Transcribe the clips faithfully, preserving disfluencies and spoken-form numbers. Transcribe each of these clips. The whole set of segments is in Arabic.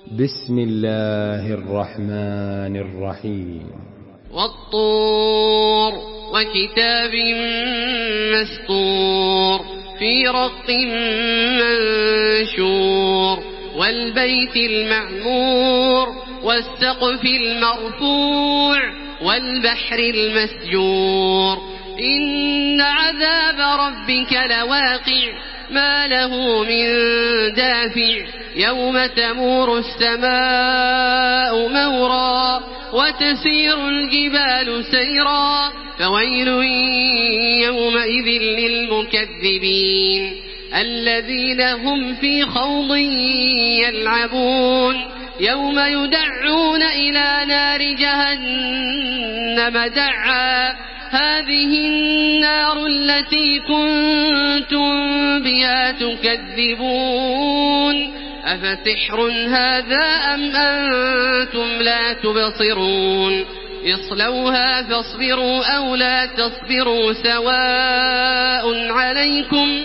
بسم الله الرحمن الرحيم. والطور وكتاب مسطور في رق منشور والبيت المعمور والسقف المرفوع والبحر المسجور إن عذاب ربك لواقع ما له من دافع يوم تمور السماء مورا وتسير الجبال سيرا فويل يومئذ للمكذبين الذين هم في خوض يلعبون يوم يدعون إلى نار جهنم دعا هذه النار التي كنتم بها تكذبون أفسحر هذا أم أنتم لا تبصرون اصلوها فاصبروا أو لا تصبروا سواء عليكم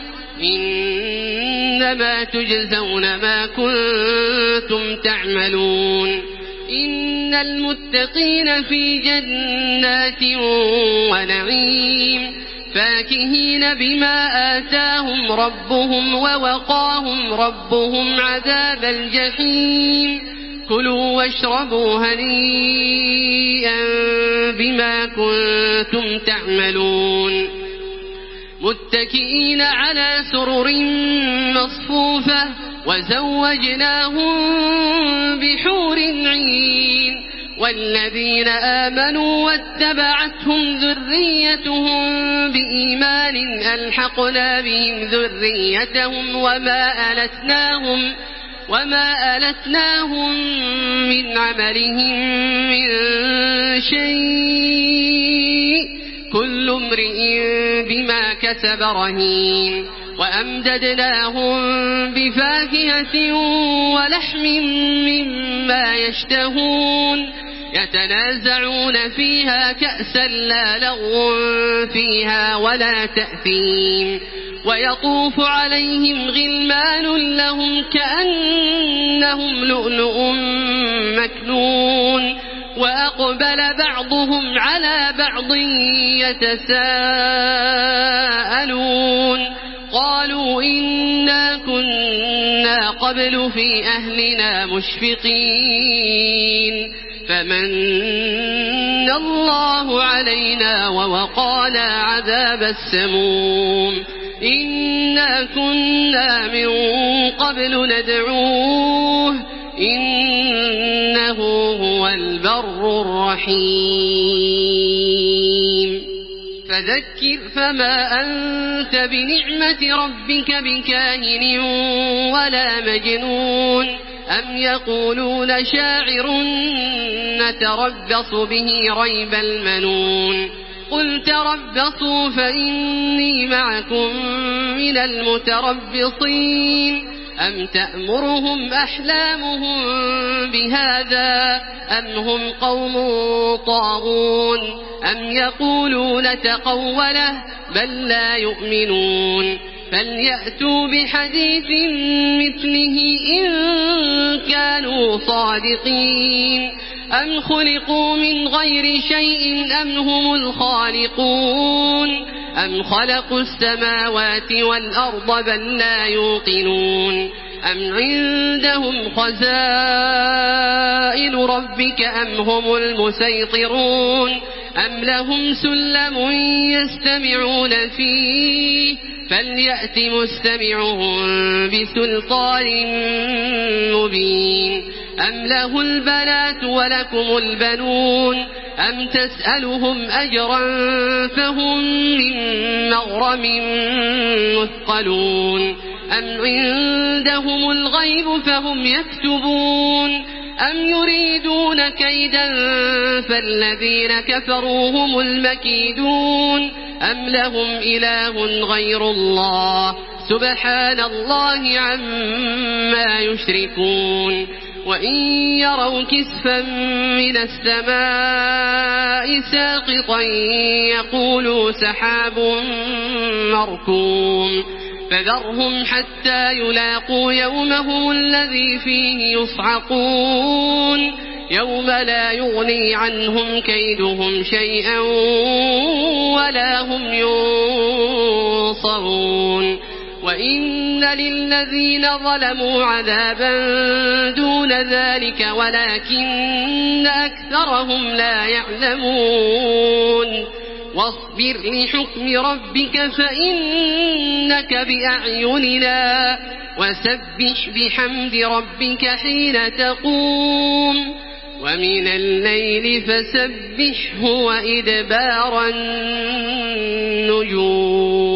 إنما تجزون ما كنتم تعملون إن المتقين في جنات ونعيم فاكهين بما آتاهم ربهم ووقاهم ربهم عذاب الجحيم كلوا واشربوا هنيئا بما كنتم تعملون متكئين على سرر مصفوفة وزوجناهم بحور عين والذين آمنوا واتبعتهم ذريتهم بإيمان ألحقنا بهم ذريتهم وما ألتناهم وما ألتناهم من عملهم من شيء كل امرئ بما كسب رهين وأمددناهم بفاكهة ولحم مما يشتهون يتنازعون فيها كأسا لا لغو فيها ولا تأثيم ويطوف عليهم غلمان لهم كأنهم لؤلؤ مكنون وأقبل بعضهم على بعض يتساءلون قالوا إنا كنا قبل في أهلنا مشفقين فمن الله علينا ووقانا عذاب السموم إنا كنا من قبل ندعوه إنه هو البر الرحيم فذكر فما أنت بنعمة ربك بكاهن ولا مجنون أم يقولون شاعر نتربص به ريب المنون قل تربصوا فإني معكم من المتربصين أم تأمرهم أحلامهم بهذا أم هم قوم طاغون أم يقولون تقوله بل لا يؤمنون فليأتوا بحديث مثله إن كانوا صادقين أم خلقوا من غير شيء أم هم الخالقون أم خلقوا السماوات والأرض بل لا يوقنون أم عندهم خزائن ربك أم هم المسيطرون أم لهم سلم يستمعون فيه فليأت مستمعهم بسلطان مبين أم له البنات ولكم البنون أم تسألهم أجرا فهم من مغرم مثقلون أم عندهم الغيب فهم يكتبون أم يريدون كيدا فالذين كفروا هم المكيدون أم لهم إله غير الله سبحان الله عما يشركون وإن يروا كسفا من السماء ساقطا يقولوا سحاب مركوم فذرهم حتى يلاقوا يومهم الذي فيه يصعقون يوم لا يغني عنهم كيدهم شيئا ولا هم ينصرون وإن للذين ظلموا عذابا دون ذلك ولكن أكثرهم لا يعلمون واصبر لحكم ربك فإنك بأعيننا وسبح بحمد ربك حين تقوم ومن الليل فسبحه وإدبار النجوم.